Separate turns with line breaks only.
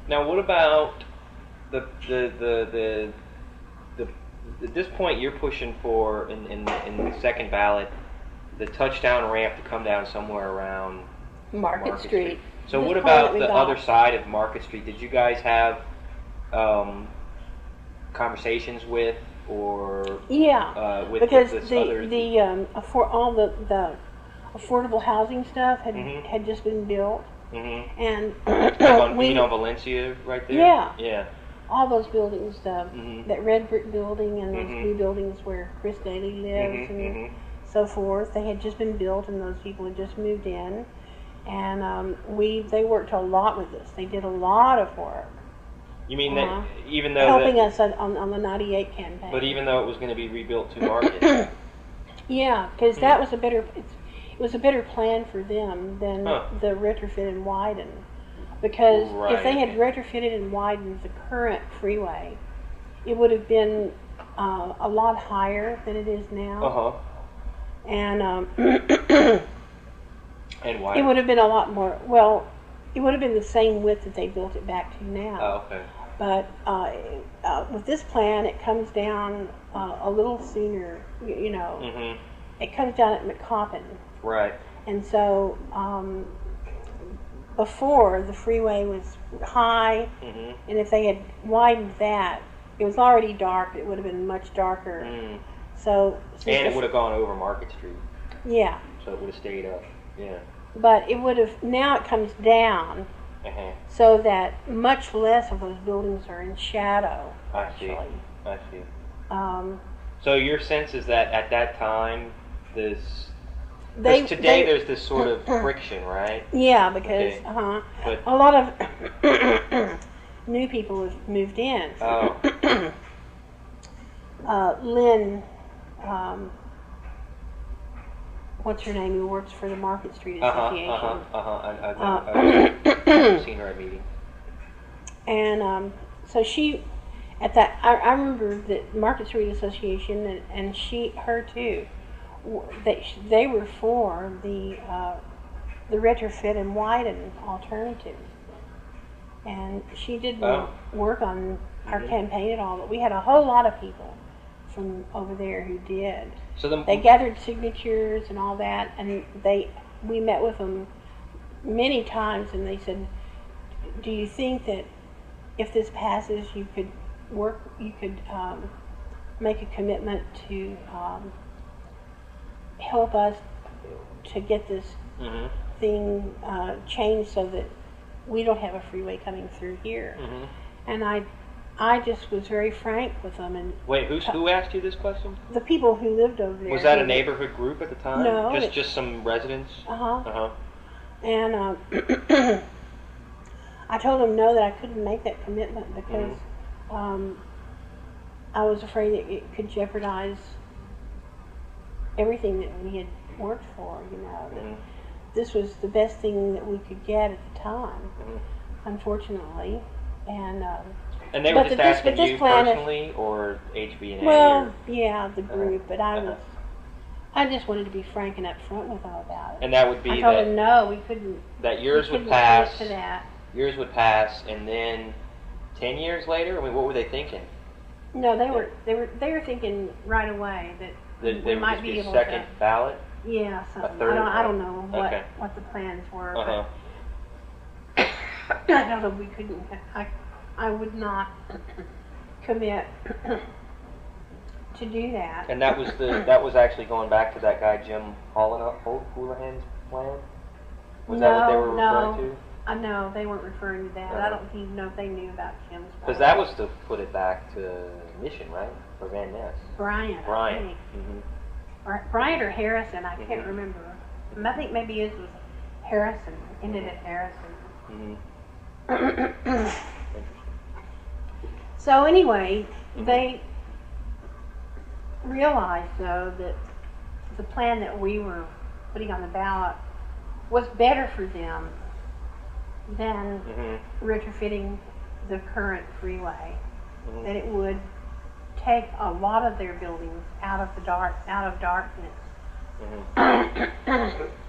Now, what about the at this point you're pushing for in the second ballot the touchdown ramp to come down somewhere around
Market Street.
So
This
what
plan
about
that we
the
got.
other side of Market Street? Did you guys have conversations with or
Yeah,
with
because
this
the
other?
all the affordable housing stuff
Mhm.
had just been built,
Mm-hmm.
and
You know Valencia right there?
Yeah.
Yeah.
all those buildings,
Mhm.
that red brick building and those
Mhm.
new buildings where Chris Daly lives
Mhm.
and
Mhm.
so forth, they had just been built and those people had just moved in, and they worked a lot with us. They did a lot of work
You mean
Uh-huh.
that even though
helping us on the '98 campaign.
but even though it was going to be rebuilt to market?
Yeah, because that was it was a better plan for them than
Huh.
the retrofit and widen. Because if they had
Right.
retrofitted and widened the current freeway, it would have been a lot higher than it is now,
Uh-huh.
and
And why?
it would have been a lot more. Well, it would have been the same width that they built it back to now.
Oh, okay.
But with this plan, it comes down a little sooner. You know,
Mhm.
it comes down at McCoppin.
Right.
And so before, the freeway was high,
Mhm.
and if they had widened that, it was already dark. It would have been much darker.
Mm.
So since
And it would have gone over Market Street,
yeah,
so it would have stayed up. Yeah.
but it would have now it comes down
Uh-huh.
so that much less of those buildings are in shadow.
I see.
Actually,
I see.
um,
So your sense is that at that time, this
they
because today
they-
there's this sort of friction, right?
yeah, because
Okay. But
a lot of new people have moved in.
oh,
Lynn, what's her name, who works for the Market Street Association.
I've seen her at meetings.
And so she, at that, I remember that Market Street Association and her too, they were for the retrofit and widen alternative. And she didn't
Oh.
work on our
Mhm.
campaign at all, but we had a whole lot of people from over there who did.
So the
They gathered signatures and all that, and we met with them many times, and they said, "Do you think that if this passes, you could make a commitment to help us to get this
Mhm.
thing changed so that we don't have a freeway coming through here?"
Mhm.
And I just was very frank with them, and
Wait, who asked you this question?
the people who lived over there.
Was that a neighborhood group at the time?
No,
Just some residents.
Uh-huh.
Uh huh.
And I told them no, that I couldn't make that commitment because I was afraid that it could jeopardize everything that we had worked for, you know. That
Mhm.
this was the best thing that we could get at the time,
Mhm.
unfortunately. And
And they were
But
just
this-
asking
but this
you
plan is-
personally, or HB&A?
well,
or,
yeah, the group, but
Uh-huh.
I just wanted to be frank and upfront with them about it.
and that would
I
be
told
that
them no, we couldn't.
yours
we
would
couldn't
pass.
commit to that.
Yours would pass, and then 10 years later. I mean, what were they thinking?
No, they were thinking right away that
They
we
would
might
just
be
be
able
second
to.
ballot.
Yeah, something.
third
I don't
vote.
know
Okay.
what the plans were.
Uh huh.
But I told them we couldn't. I would not commit to do that.
And that was actually going back to that guy Jim Houlihan's plan. Was that what they were referring to?
I know they weren't referring to that.
Uh-huh.
I don't even know if they knew about Kim's.
Because that was to put it back to Mission, right? Or Van Ness.
Bryant. I
Brian.
think.
Mm-hmm.
Or Bryant or Harrison. I can't
Mhm.
remember. I think maybe his was Harrison. Ended at Harrison.
Mm-hmm.
So anyway, they realized though that the plan that we were putting on the ballot was better for them than
Mm-hmm.
retrofitting the current freeway.
Mm-hmm.
That it would take a lot of their buildings out of darkness.
Mm-hmm.